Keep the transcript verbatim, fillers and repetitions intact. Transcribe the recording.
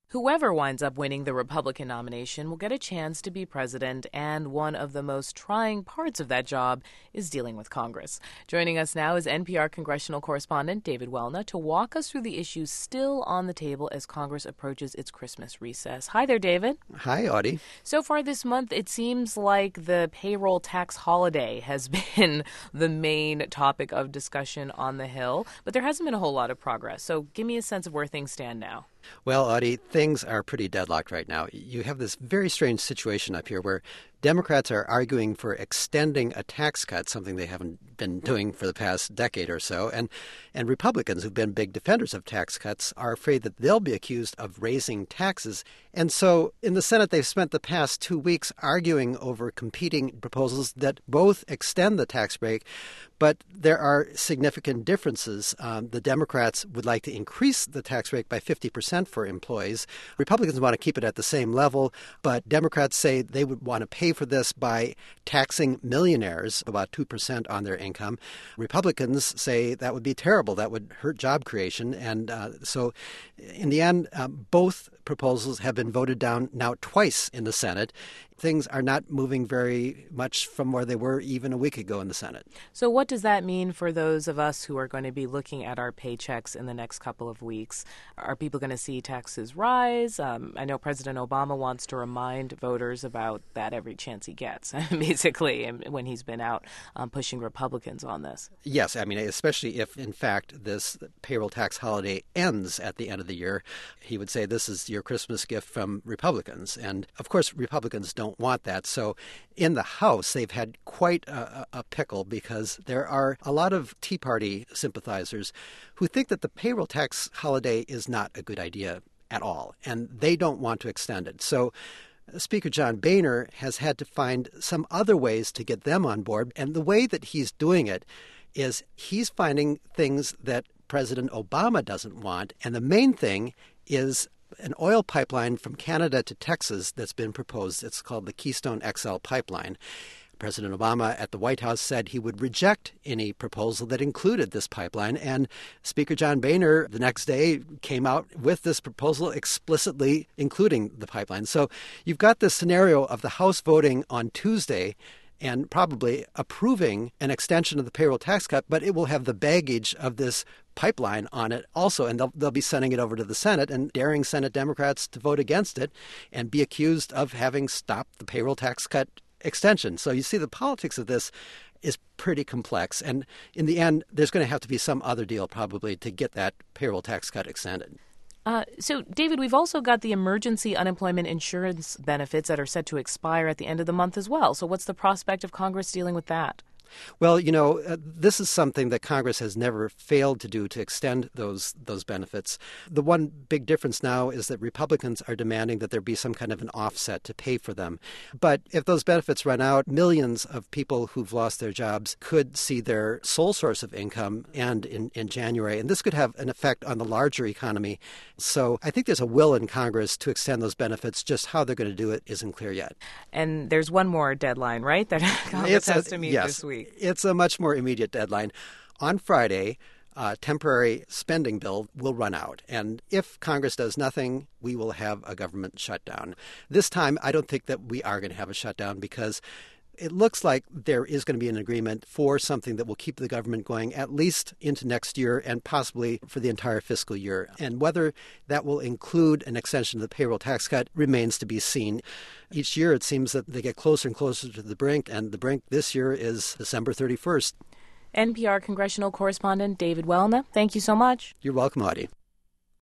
Whoever winds up winning the Republican nomination will get a chance to be president, and one of the most trying parts of that job is dealing with Congress. Joining us now is N P R congressional correspondent David Welna to walk us through the issues still on the table as Congress approaches its Christmas recess. Hi there, David. Hi, Audie. So far this month, it seems like the payroll tax holiday has been the main topic of discussion on the Hill, but there hasn't been a whole lot of progress. So give me a sense of where things stand now. Well, Audie, things are pretty deadlocked right now. You have this very strange situation up here where Democrats are arguing for extending a tax cut, something they haven't been doing for the past decade or so. And, and Republicans, who've been big defenders of tax cuts, are afraid that they'll be accused of raising taxes. And so in the Senate, they've spent the past two weeks arguing over competing proposals that both extend the tax break. But there are significant differences. Um, the Democrats would like to increase the tax rate by fifty percent for employees. Republicans want to keep it at the same level, but Democrats say they would want to pay for this by taxing millionaires about two percent on their income. Republicans say that would be terrible. That would hurt job creation. And uh, so in the end, uh, both proposals have been voted down now twice in the Senate. Things are not moving very much from where they were even a week ago in the Senate. So what does that mean for those of us who are going to be looking at our paychecks in the next couple of weeks? Are people going to see taxes rise? Um, I know President Obama wants to remind voters about that every chance he gets, basically, when he's been out um, pushing Republicans on this. Yes, I mean, especially if, in fact, this payroll tax holiday ends at the end of the year, he would say this is your Christmas gift from Republicans. And, of course, Republicans don't want that. So in the House, they've had quite a, a pickle because there are a lot of Tea Party sympathizers who think that the payroll tax holiday is not a good idea at all, and they don't want to extend it. So Speaker John Boehner has had to find some other ways to get them on board, and the way that he's doing it is he's finding things that President Obama doesn't want, and the main thing is an oil pipeline from Canada to Texas that's been proposed. It's called the Keystone X L pipeline. President Obama at the White House said he would reject any proposal that included this pipeline. And Speaker John Boehner the next day came out with this proposal explicitly including the pipeline. So you've got this scenario of the House voting on Tuesday and probably approving an extension of the payroll tax cut, but it will have the baggage of this pipeline on it also, and they'll, they'll be sending it over to the Senate and daring Senate Democrats to vote against it and be accused of having stopped the payroll tax cut extension. So you see the politics of this is pretty complex, and in the end, there's going to have to be some other deal probably to get that payroll tax cut extended. Uh, so, David, we've also got the emergency unemployment insurance benefits that are set to expire at the end of the month as well. So what's the prospect of Congress dealing with that? Well, you know, uh, this is something that Congress has never failed to do, to extend those those benefits. The one big difference now is that Republicans are demanding that there be some kind of an offset to pay for them. But if those benefits run out, millions of people who've lost their jobs could see their sole source of income end in, in January. And this could have an effect on the larger economy. So I think there's a will in Congress to extend those benefits. Just how they're going to do it isn't clear yet. And there's one more deadline, right, that Congress it's has a, to meet yes. this week. It's a much more immediate deadline. On Friday, a temporary spending bill will run out. And if Congress does nothing, we will have a government shutdown. This time, I don't think that we are going to have a shutdown because it looks like there is going to be an agreement for something that will keep the government going at least into next year and possibly for the entire fiscal year. And whether that will include an extension of the payroll tax cut remains to be seen. Each year, it seems that they get closer and closer to the brink, and the brink this year is December thirty-first. N P R congressional correspondent David Welna, thank you so much. You're welcome, Audie.